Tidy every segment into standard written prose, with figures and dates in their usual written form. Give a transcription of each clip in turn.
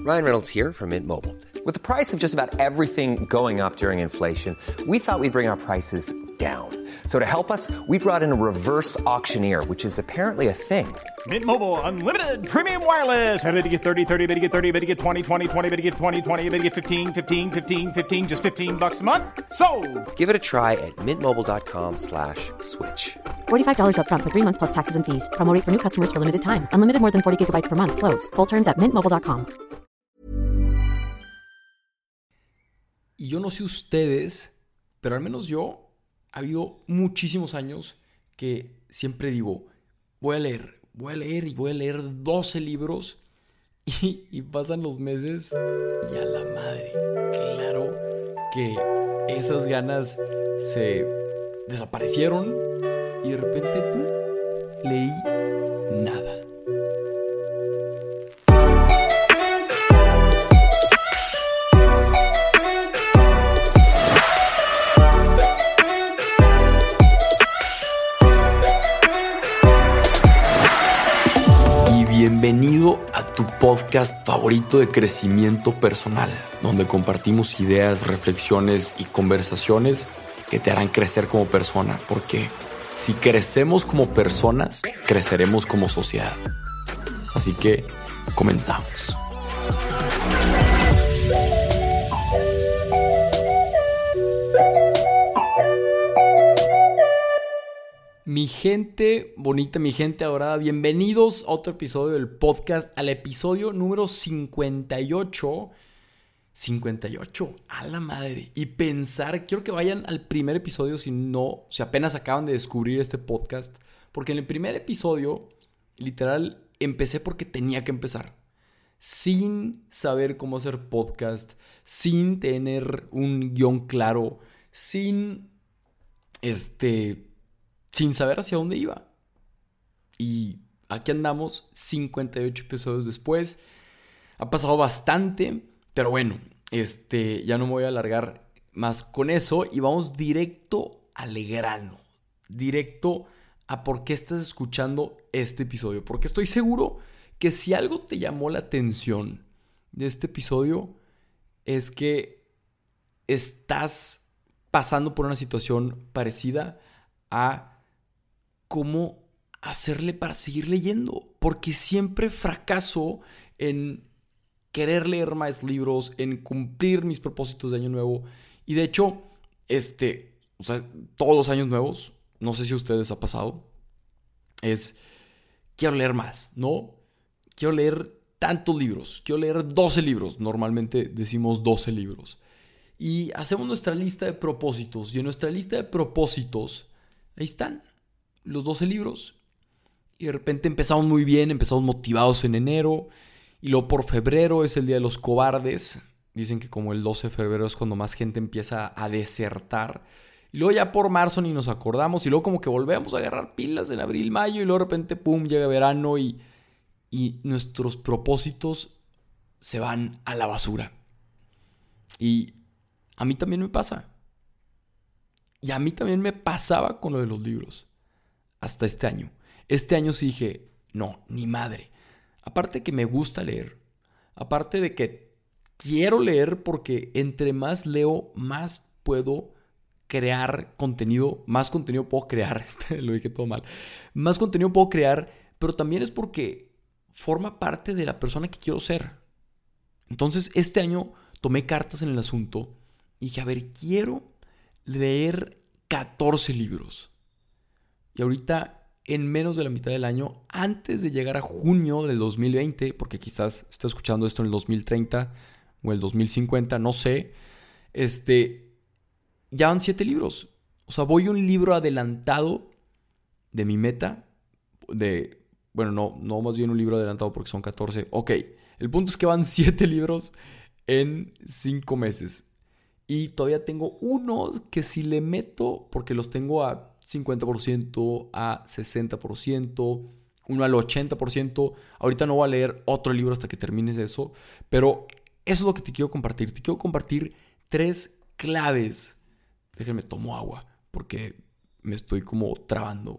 Ryan Reynolds here from Mint Mobile. With the price of just about everything going up during inflation, we thought we'd bring our prices down. So to help us, we brought in a reverse auctioneer, which is apparently a thing. Mint Mobile Unlimited Premium Wireless. How to get 30, 30, how to get 30, how to get 20, 20, 20, how to get 20, 20, how to get 15, 15, 15, 15, just $15 a month? Sold! Give it a try at mintmobile.com/switch. $45 up front for 3 months plus taxes and fees. Promo rate for new customers for limited time. Unlimited more than 40 gigabytes per month. Slows full terms at mintmobile.com. Y yo no sé ustedes, pero al menos yo, ha habido muchísimos años que siempre digo, voy a leer y voy a leer 12 libros y pasan los meses y a la madre, claro que esas ganas se desaparecieron y de repente, ¡pum!, leí nada. Bienvenido a tu podcast favorito de crecimiento personal, donde compartimos ideas, reflexiones y conversaciones que te harán crecer como persona, porque si crecemos como personas, creceremos como sociedad. Así que comenzamos. Mi gente bonita, mi gente adorada, bienvenidos a otro episodio del podcast, al episodio número 58. 58, a la madre. Y pensar, quiero que vayan al primer episodio si apenas acaban de descubrir este podcast, porque en el primer episodio, literal, empecé porque tenía que empezar. Sin saber cómo hacer podcast, sin tener un guión claro, sin saber hacia dónde iba. Y aquí andamos 58 episodios después. Ha pasado bastante, pero bueno, ya no me voy a alargar más con eso y vamos directo al grano. Directo a por qué estás escuchando este episodio. Porque estoy seguro que si algo te llamó la atención de este episodio es que estás pasando por una situación parecida a cómo hacerle para seguir leyendo, porque siempre fracaso en querer leer más libros, en cumplir mis propósitos de año nuevo. Y de hecho, todos los años nuevos, no sé si a ustedes ha pasado, quiero leer más, ¿no? Quiero leer tantos libros, quiero leer 12 libros, normalmente decimos 12 libros. Y hacemos nuestra lista de propósitos, y en nuestra lista de propósitos, ahí están los 12 libros. Y de repente empezamos muy bien, empezamos motivados en enero. Y luego por febrero es el Día de los Cobardes. Dicen que como el 12 de febrero es cuando más gente empieza a desertar. Y luego ya por marzo ni nos acordamos. Y luego como que volvemos a agarrar pilas en abril, mayo. Y luego de repente, pum, llega verano y nuestros propósitos se van a la basura. Y a mí también me pasa. Y a mí también me pasaba con lo de los libros. Hasta este año. Este año sí dije, no, ni madre. Aparte de que me gusta leer. Aparte de que quiero leer porque entre más leo, más puedo crear contenido. Más contenido puedo crear. Lo dije todo mal. Más contenido puedo crear. Pero también es porque forma parte de la persona que quiero ser. Entonces este año tomé cartas en el asunto. Y dije, a ver, quiero leer 14 libros. Y ahorita, en menos de la mitad del año, antes de llegar a junio del 2020, porque quizás esté escuchando esto en el 2030 o el 2050, no sé, ya van 7 libros. O sea, voy un libro adelantado de mi meta. No, más bien un libro adelantado porque son 14. Ok, el punto es que van 7 libros en 5 meses. Y todavía tengo unos que si le meto, porque los tengo a 50%, a 60%, uno al 80%. Ahorita no voy a leer otro libro hasta que termines eso. Pero eso es lo que te quiero compartir. Te quiero compartir 3 claves. Déjenme tomo agua porque me estoy como trabando.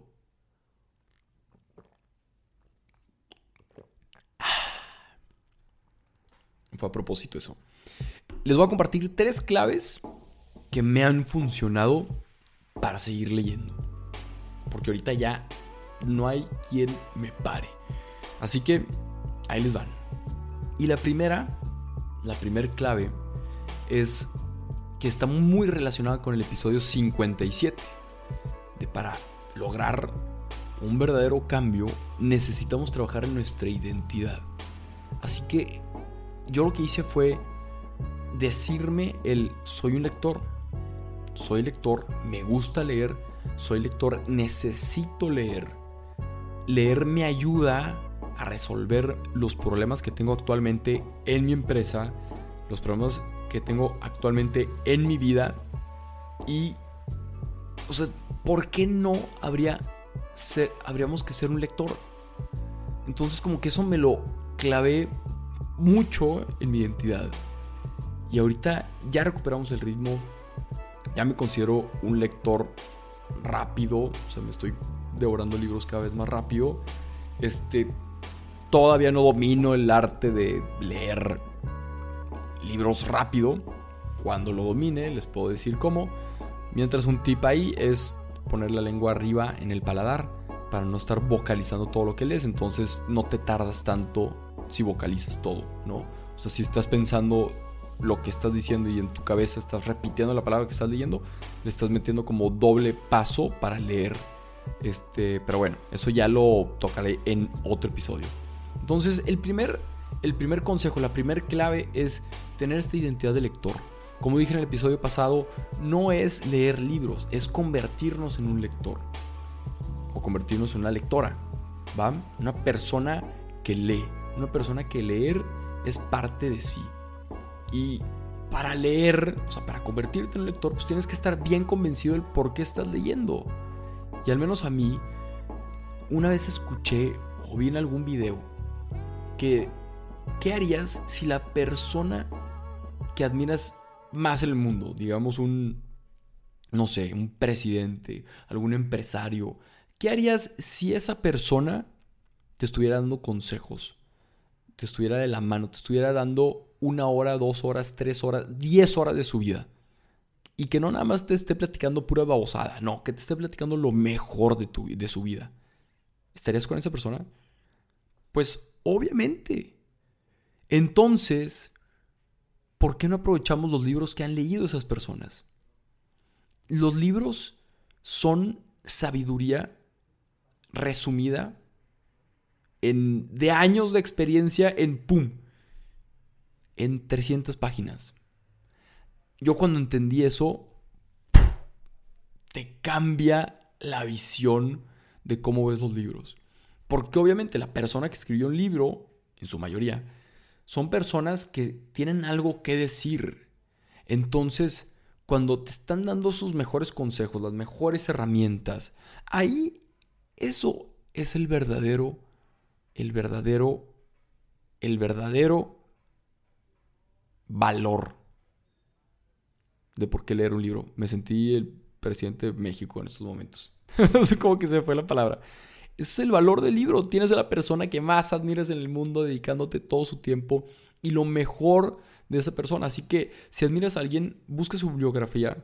Fue a propósito eso. Les voy a compartir 3 claves que me han funcionado para seguir leyendo. Porque ahorita ya no hay quien me pare. Así que ahí les van. Y la primera clave es que está muy relacionada con el episodio 57. De para lograr un verdadero cambio necesitamos trabajar en nuestra identidad. Así que yo lo que hice fue decirme soy un lector. Soy lector, me gusta leer, soy lector, necesito leer. Leer me ayuda a resolver los problemas que tengo actualmente en mi empresa, los problemas que tengo actualmente en mi vida. Y, o sea, ¿por qué no habríamos que ser un lector? Entonces como que eso me lo clavé mucho en mi identidad. Y ahorita ya recuperamos el ritmo. Ya me considero un lector rápido. O sea, me estoy devorando libros cada vez más rápido. Todavía no domino el arte de leer libros rápido. Cuando lo domine, les puedo decir cómo. Mientras un tip ahí es poner la lengua arriba en el paladar para no estar vocalizando todo lo que lees. Entonces no te tardas tanto si vocalizas todo, ¿no? O sea, si estás pensando lo que estás diciendo y en tu cabeza estás repitiendo la palabra que estás leyendo, le estás metiendo como doble paso para leer. Pero bueno, eso ya lo tocaré en otro episodio. Entonces, el primer consejo, la primer clave es tener esta identidad de lector. Como dije en el episodio pasado, no es leer libros, es convertirnos en un lector. O convertirnos en una lectora, ¿va? Una persona que lee. Una persona que leer es parte de sí. Y para leer, o sea, para convertirte en un lector, pues tienes que estar bien convencido del por qué estás leyendo. Y al menos a mí, una vez escuché o vi en algún video que ¿qué harías si la persona que admiras más en el mundo, digamos un presidente, algún empresario, qué harías si esa persona te estuviera dando consejos, te estuviera de la mano, te estuviera dando 1 hora, 2 horas, 3 horas, 10 horas de su vida? Y que no nada más te esté platicando pura babosada, no, que te esté platicando lo mejor de su vida. ¿Estarías con esa persona? Pues obviamente. Entonces, ¿por qué no aprovechamos los libros que han leído esas personas? Los libros son sabiduría resumida de años de experiencia en 300 páginas. Yo cuando entendí eso, te cambia la visión de cómo ves los libros. Porque obviamente la persona que escribió un libro, en su mayoría, son personas que tienen algo que decir. Entonces, cuando te están dando sus mejores consejos, las mejores herramientas, ahí eso es el verdadero valor de por qué leer un libro. Me sentí el presidente de México en estos momentos. No sé cómo que se me fue la palabra. Ese es el valor del libro. Tienes a la persona que más admiras en el mundo dedicándote todo su tiempo y lo mejor de esa persona. Así que si admiras a alguien, busca su biografía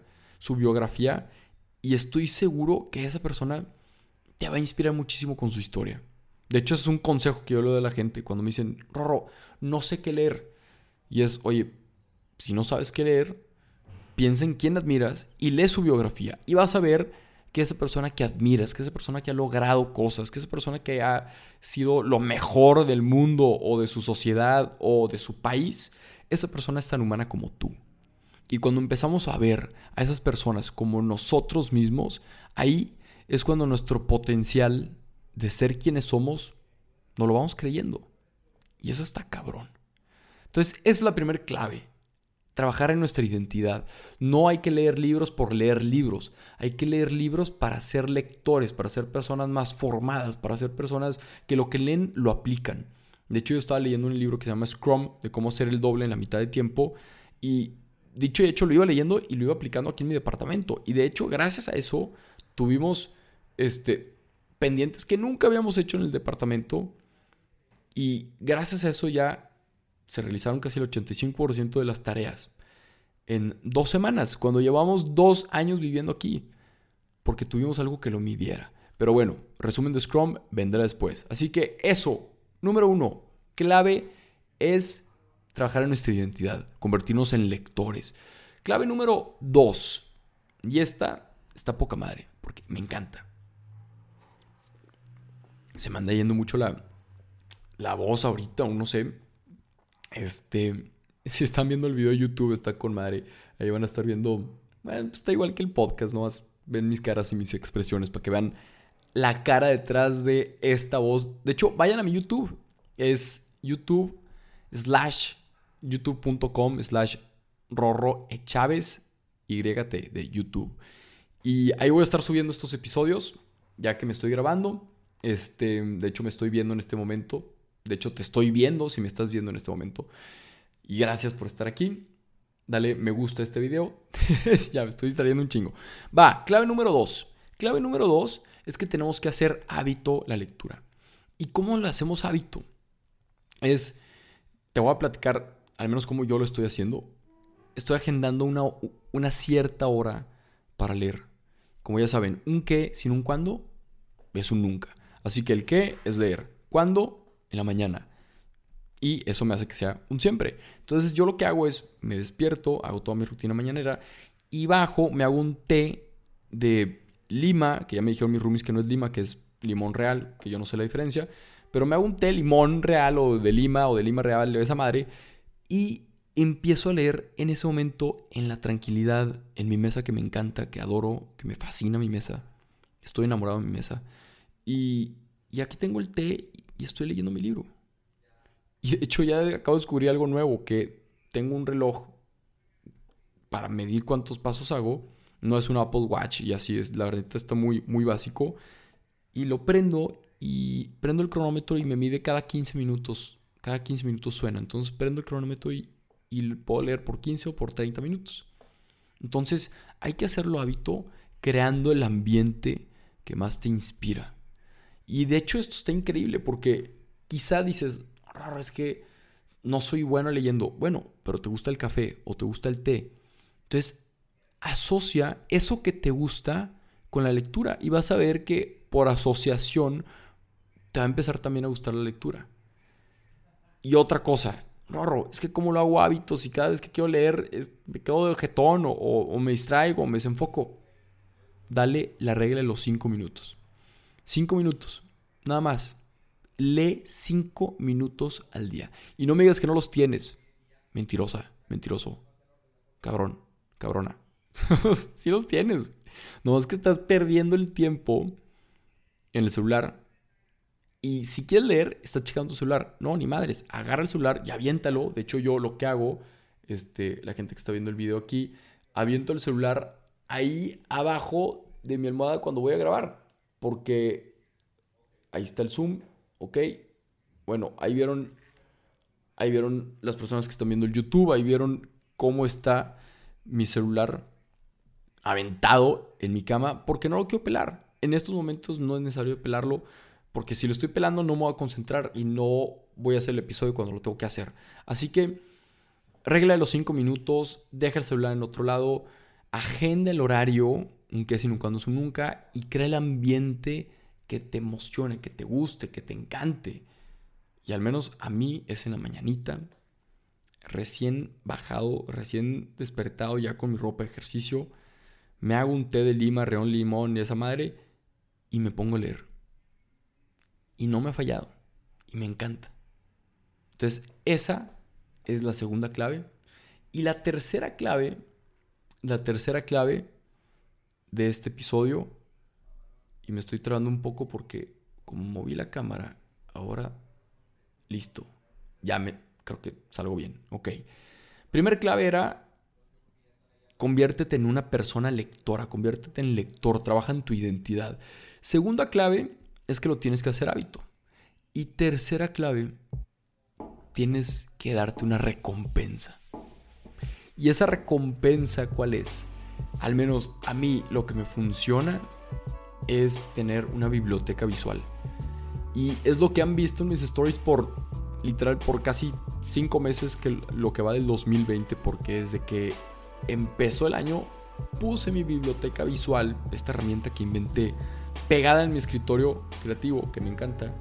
y estoy seguro que esa persona te va a inspirar muchísimo con su historia. De hecho, es un consejo que yo le doy a la gente cuando me dicen, Rorro, no sé qué leer. Y es, oye, si no sabes qué leer, piensa en quién admiras y lee su biografía. Y vas a ver que esa persona que admiras, que esa persona que ha logrado cosas, que esa persona que ha sido lo mejor del mundo o de su sociedad o de su país, esa persona es tan humana como tú. Y cuando empezamos a ver a esas personas como nosotros mismos, ahí es cuando nuestro potencial de ser quienes somos nos lo vamos creyendo. Y eso está cabrón. Entonces, esa es la primera clave. Trabajar en nuestra identidad. No hay que leer libros por leer libros. Hay que leer libros para ser lectores, para ser personas más formadas, para ser personas que lo que leen lo aplican. De hecho, yo estaba leyendo un libro que se llama Scrum, de cómo hacer el doble en la mitad de tiempo. Y dicho y hecho, lo iba leyendo y lo iba aplicando aquí en mi departamento. Y de hecho, gracias a eso, tuvimos pendientes que nunca habíamos hecho en el departamento. Y gracias a eso ya se realizaron casi el 85% de las tareas en 2 semanas, cuando llevamos 2 años viviendo aquí, porque tuvimos algo que lo midiera. Pero bueno, resumen de Scrum vendrá después. Así que eso, número 1, clave es trabajar en nuestra identidad, convertirnos en lectores. Clave número 2, y esta está poca madre, porque me encanta. Se me anda yendo mucho la voz ahorita, o no sé. Si están viendo el video de YouTube, está con madre. Ahí van a estar viendo, está igual que el podcast, ¿no? Ven mis caras y mis expresiones para que vean la cara detrás de esta voz. De hecho, vayan a mi YouTube. Es youtube.com/rorroechávez YT de YouTube. Y ahí voy a estar subiendo estos episodios, ya que me estoy grabando. De hecho, me estoy viendo en este momento. De hecho, te estoy viendo si me estás viendo en este momento. Y gracias por estar aquí. Dale me gusta a este video. Ya me estoy distrayendo un chingo. Va, clave número 2. Clave número 2 es que tenemos que hacer hábito la lectura. ¿Y cómo lo hacemos hábito? Te voy a platicar, al menos cómo yo lo estoy haciendo. Estoy agendando una cierta hora para leer. Como ya saben, un qué sin un cuándo es un nunca. Así que el qué es leer. ¿Cuándo? En la mañana. Y eso me hace que sea un siempre. Entonces yo lo que hago es, me despierto, hago toda mi rutina mañanera y bajo, me hago un té de lima, que ya me dijeron mis roomies que no es lima, que es limón real, que yo no sé la diferencia. Pero me hago un té limón real o de lima real de esa madre y empiezo a leer en ese momento en la tranquilidad, en mi mesa que me encanta, que adoro, que me fascina mi mesa. Estoy enamorado de mi mesa. Y aquí tengo el té y estoy leyendo mi libro. Y de hecho ya acabo de descubrir algo nuevo, que tengo un reloj para medir cuántos pasos hago. No es un Apple Watch y así es. La verdad está muy, muy básico. Y lo prendo y prendo el cronómetro y me mide cada 15 minutos. Cada 15 minutos suena. Entonces prendo el cronómetro y puedo leer por 15 o por 30 minutos. Entonces hay que hacerlo hábito creando el ambiente que más te inspira. Y de hecho esto está increíble porque quizá dices, es que no soy bueno leyendo. Bueno, pero te gusta el café o te gusta el té. Entonces asocia eso que te gusta con la lectura y vas a ver que por asociación te va a empezar también a gustar la lectura. Y otra cosa, Rorro, es que como lo hago hábitos y cada vez que quiero leer me quedo de jetón o me distraigo o me desenfoco. Dale la regla de los 5 minutos. 5 minutos, nada más. Lee 5 minutos al día. Y no me digas que no los tienes. Mentirosa, mentiroso. Cabrón, cabrona. Sí los tienes. No, es que estás perdiendo el tiempo en el celular. Y si quieres leer, estás checando tu celular. No, ni madres. Agarra el celular y aviéntalo. De hecho, yo lo que hago, la gente que está viendo el video aquí, aviento el celular ahí abajo de mi almohada cuando voy a grabar. Porque ahí está el zoom. Ok. Bueno, ahí vieron las personas que están viendo el YouTube. Ahí vieron cómo está mi celular aventado en mi cama. Porque no lo quiero pelar. En estos momentos no es necesario pelarlo. Porque si lo estoy pelando no me voy a concentrar y no voy a hacer el episodio cuando lo tengo que hacer. Así que regla de los 5 minutos, deja el celular en otro lado, agenda el horario, un qué sin un cuándo es un nunca, y crea el ambiente que te emocione, que te guste, que te encante. Y al menos a mí es en la mañanita, recién bajado, recién despertado ya con mi ropa de ejercicio, me hago un té de lima, reón, limón y esa madre y me pongo a leer. Y no me ha fallado. Y me encanta. Entonces, esa es la segunda clave. Y la tercera clave de este episodio, y me estoy trabando un poco porque como moví la cámara, ahora, listo. Creo que salgo bien. Ok. Primer clave era, conviértete en una persona lectora. Conviértete en lector. Trabaja en tu identidad. Segunda clave es que lo tienes que hacer hábito. Y tercera clave, tienes que darte una recompensa. ¿Y esa recompensa cuál es? Al menos a mí lo que me funciona es tener una biblioteca visual. Y es lo que han visto en mis stories por literal por casi 5 meses que lo que va del 2020, porque desde que empezó el año puse mi biblioteca visual, esta herramienta que inventé, pegada en mi escritorio creativo, que me encanta,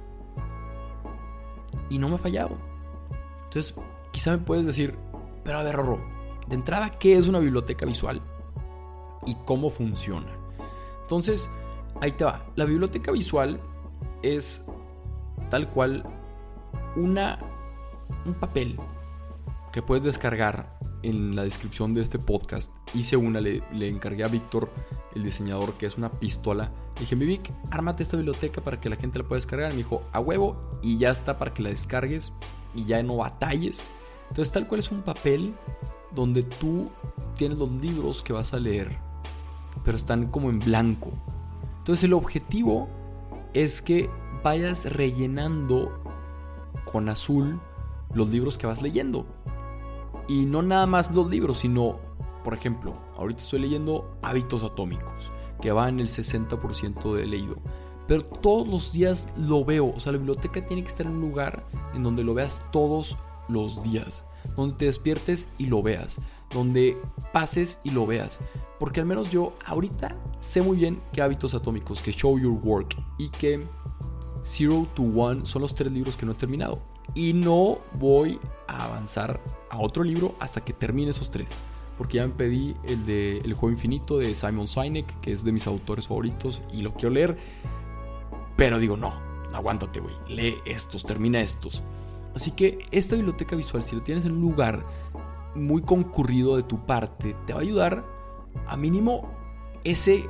y no me ha fallado. Entonces, quizá me puedes decir, pero a ver, Rorro, de entrada, ¿qué es una biblioteca visual? ¿Y cómo funciona? Entonces, ahí te va. La biblioteca visual es tal cual un papel que puedes descargar. En la descripción de este podcast hice una, le encargué a Víctor, el diseñador, que es una pistola. Le dije, mi Vic, ármate esta biblioteca para que la gente la pueda descargar. Y me dijo, a huevo, y ya está para que la descargues y ya no batalles. Entonces, tal cual es un papel donde tú tienes los libros que vas a leer, pero están como en blanco. Entonces, el objetivo es que vayas rellenando con azul los libros que vas leyendo. Y no nada más los libros, sino, por ejemplo, ahorita estoy leyendo Hábitos Atómicos, que va en el 60% de leído. Pero todos los días lo veo. O sea, la biblioteca tiene que estar en un lugar en donde lo veas todos los días. Donde te despiertes y lo veas. Donde pases y lo veas. Porque al menos yo ahorita sé muy bien que Hábitos Atómicos, que Show Your Work y que Zero to One son los 3 libros que no he terminado. Y no voy a avanzar a otro libro hasta que termine esos 3. Porque ya me pedí el de El Juego Infinito de Simon Sinek, que es de mis autores favoritos, y lo quiero leer. Pero digo, no, aguántate, güey. Lee estos, termina estos. Así que esta biblioteca visual, si la tienes en un lugar muy concurrido de tu parte, te va a ayudar a mínimo ese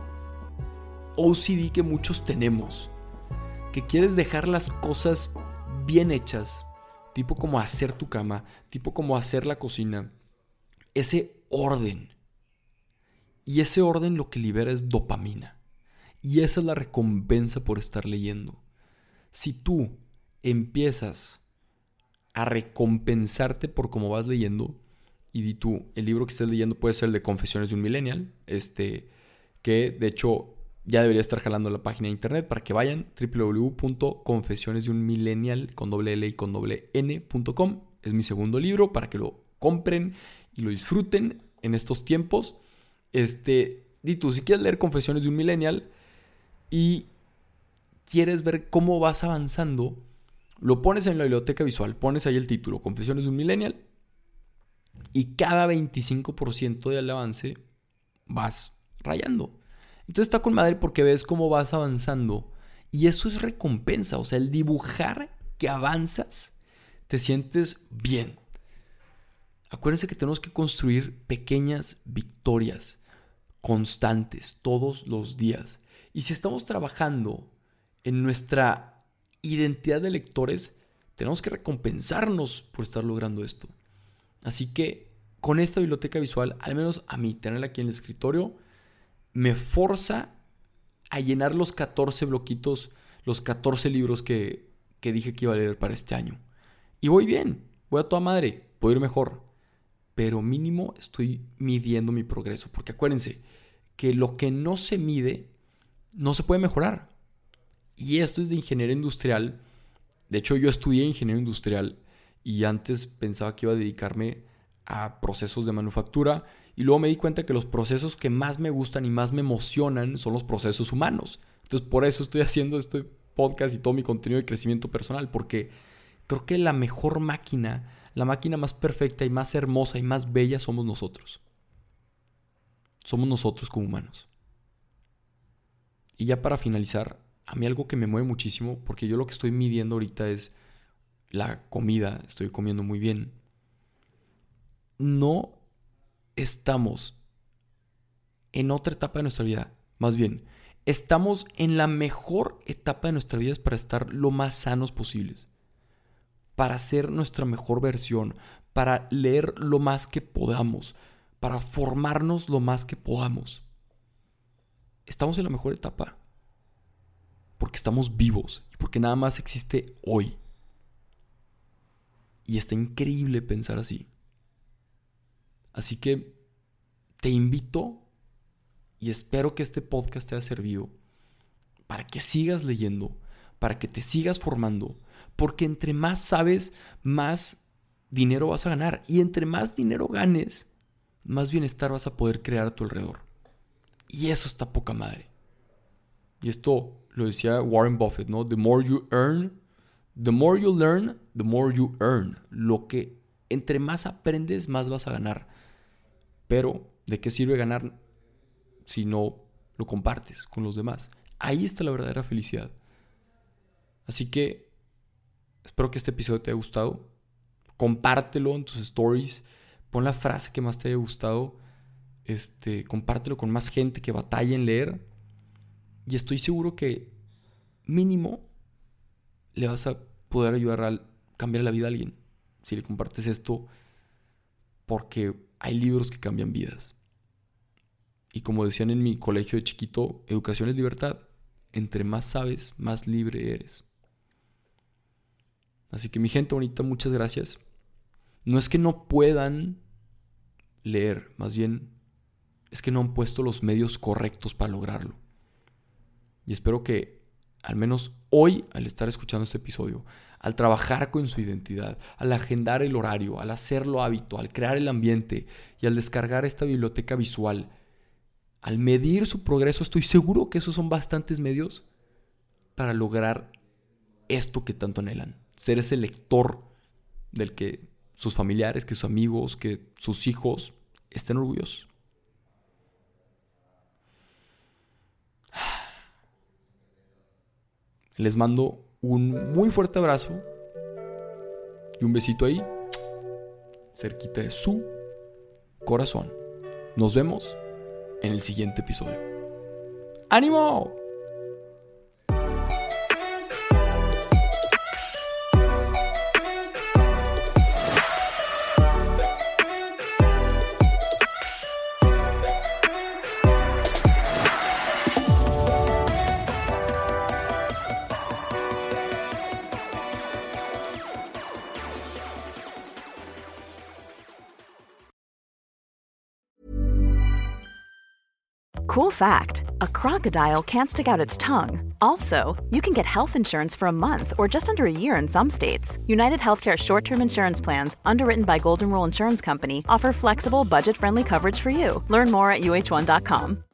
OCD que muchos tenemos. Que quieres dejar las cosas bien hechas, tipo como hacer tu cama, tipo como hacer la cocina, ese orden. Y ese orden lo que libera es dopamina. Y esa es la recompensa por estar leyendo. Si tú empiezas a recompensarte por cómo vas leyendo, y di tú, el libro que estés leyendo puede ser el de Confesiones de un Millennial, que de hecho ya debería estar jalando la página de internet para que vayan, www.confesionesdeunmillennial.com. Es mi segundo libro para que lo compren y lo disfruten en estos tiempos. Di tú, si quieres leer Confesiones de un Millennial y quieres ver cómo vas avanzando, lo pones en la biblioteca visual, pones ahí el título, Confesiones de un Millennial, y cada 25% del avance vas rayando. Entonces está con madre porque ves cómo vas avanzando y eso es recompensa. O sea, el dibujar que avanzas, te sientes bien. Acuérdense que tenemos que construir pequeñas victorias constantes todos los días. Y si estamos trabajando en nuestra identidad de lectores, tenemos que recompensarnos por estar logrando esto. Así que con esta biblioteca visual, al menos a mí, tenerla aquí en el escritorio, me forza a llenar los 14 bloquitos, los 14 libros que dije que iba a leer para este año. Y voy bien, voy a toda madre, puedo ir mejor. Pero mínimo estoy midiendo mi progreso. Porque acuérdense que lo que no se mide no se puede mejorar. Y esto es de ingeniería industrial. De hecho, yo estudié ingeniería industrial y antes pensaba que iba a dedicarme a procesos de manufactura. Y luego me di cuenta que los procesos que más me gustan y más me emocionan son los procesos humanos. Entonces, por eso estoy haciendo este podcast y todo mi contenido de crecimiento personal. Porque creo que la mejor máquina, la máquina más perfecta y más hermosa y más bella somos nosotros. Somos nosotros como humanos. Y ya para finalizar, a mí algo que me mueve muchísimo, porque yo lo que estoy midiendo ahorita es la comida. Estoy comiendo muy bien. No estamos en otra etapa de nuestra vida. Más bien, estamos en la mejor etapa de nuestra vida para estar lo más sanos posibles. Para ser nuestra mejor versión. Para leer lo más que podamos. Para formarnos lo más que podamos. Estamos en la mejor etapa. Porque estamos vivos. Y porque nada más existe hoy. Y está increíble pensar así. Así que te invito y espero que este podcast te haya servido para que sigas leyendo, para que te sigas formando, Porque entre más sabes, más dinero vas a ganar. Y entre más dinero ganes, más bienestar vas a poder crear a tu alrededor. Y eso está poca madre. Y esto lo decía Warren Buffett, ¿no? The more you learn, the more you earn. Lo que entre más aprendes, más vas a ganar. Pero, ¿de qué sirve ganar si no lo compartes con los demás? Ahí está la verdadera felicidad. Así que espero que este episodio te haya gustado. Compártelo en tus stories. Pon la frase que más te haya gustado. Compártelo con más gente que batalla en leer. Y estoy seguro que mínimo le vas a poder ayudar a cambiar la vida a alguien. Si le compartes esto, porque hay libros que cambian vidas. Y como decían en mi colegio de chiquito, educación es libertad. Entre más sabes, más libre eres. Así que mi gente bonita, muchas gracias. No es que no puedan leer, más bien es que no han puesto los medios correctos para lograrlo. Y espero que al menos hoy, al estar escuchando este episodio, al trabajar con su identidad, al agendar el horario, al hacerlo hábito, al crear el ambiente y al descargar esta biblioteca visual, al medir su progreso, estoy seguro que esos son bastantes medios para lograr esto que tanto anhelan. Ser ese lector del que sus familiares, que sus amigos, que sus hijos estén orgullosos. Les mando un muy fuerte abrazo y un besito ahí, cerquita de su corazón. Nos vemos en el siguiente episodio. ¡Ánimo! Cool fact, a crocodile can't stick out its tongue. Also, you can get health insurance for a month or just under a year in some states. United Healthcare short-term insurance plans, underwritten by Golden Rule Insurance Company, offer flexible, budget-friendly coverage for you. Learn more at uh1.com.